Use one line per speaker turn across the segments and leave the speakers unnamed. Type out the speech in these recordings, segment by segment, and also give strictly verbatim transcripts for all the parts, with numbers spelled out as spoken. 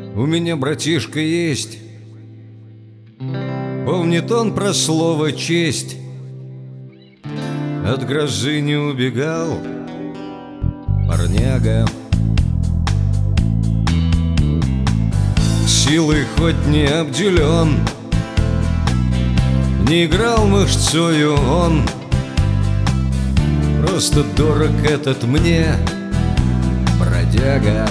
У меня братишка есть, помнит он про слово честь. От грозы не убегал парняга, силой хоть не обделен, не играл мышцою он. Просто дорог этот мне бродяга.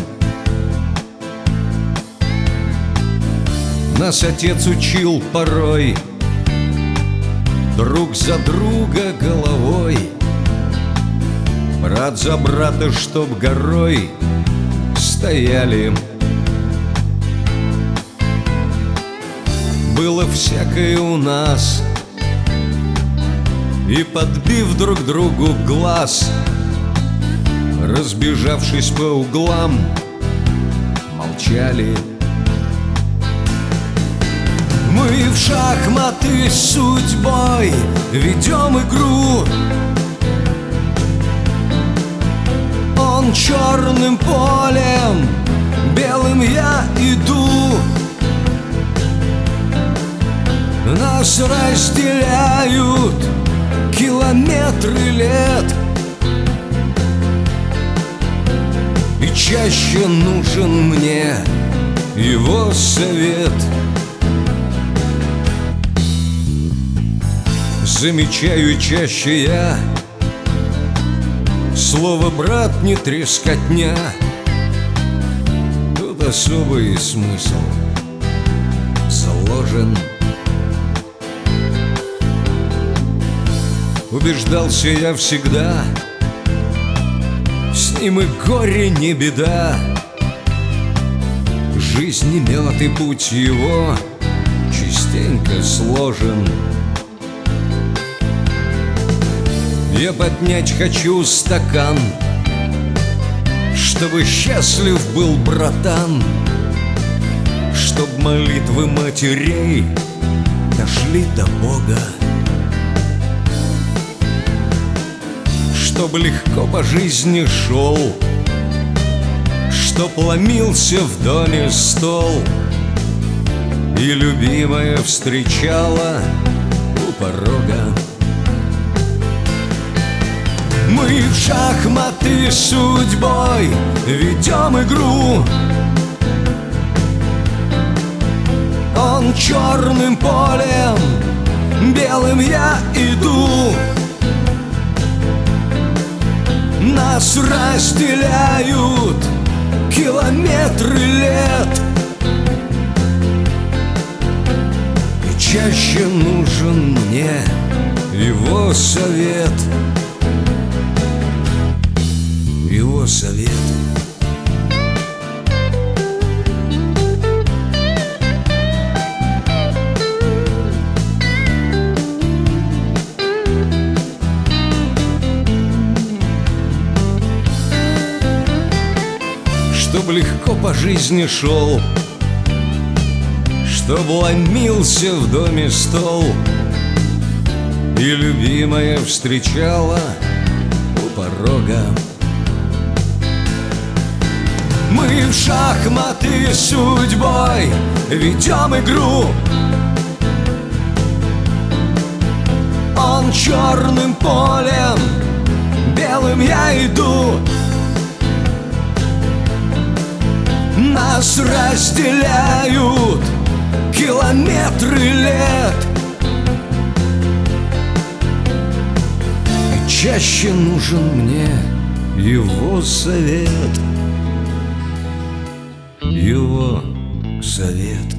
Нас отец учил порой друг за друга головой, брат за брата, чтоб горой стояли. Было всякое у нас, и подбив друг другу глаз, разбежавшись по углам, молчали. Мы в шахматы с судьбой ведем игру. Он черным полем, белым я иду. Нас разделяют километры лет, и чаще нужен мне его совет. Замечаю чаще я слово «брат» не трескотня. Тут особый смысл заложен. Убеждался я всегда, с ним и горе не беда. Жизнь не мед, и путь его частенько сложен. Я поднять хочу стакан, чтобы счастлив был братан, чтоб молитвы матерей дошли до Бога, чтоб легко по жизни шел, чтоб ломился в доме стол, и любимая встречала у порога. Мы в шахматы с судьбой ведем игру. Он черным полем, белым я иду. Нас разделяют километры лет, и чаще нужен мне его совет. Его совет. Чтоб легко по жизни шел, чтоб ломился в доме стол, и любимая встречала у порога. Мы в шахматы с судьбой ведем игру. Он черным полем, белым я иду. Нас разделяют километры лет, и чаще нужен мне его совет. Его совет.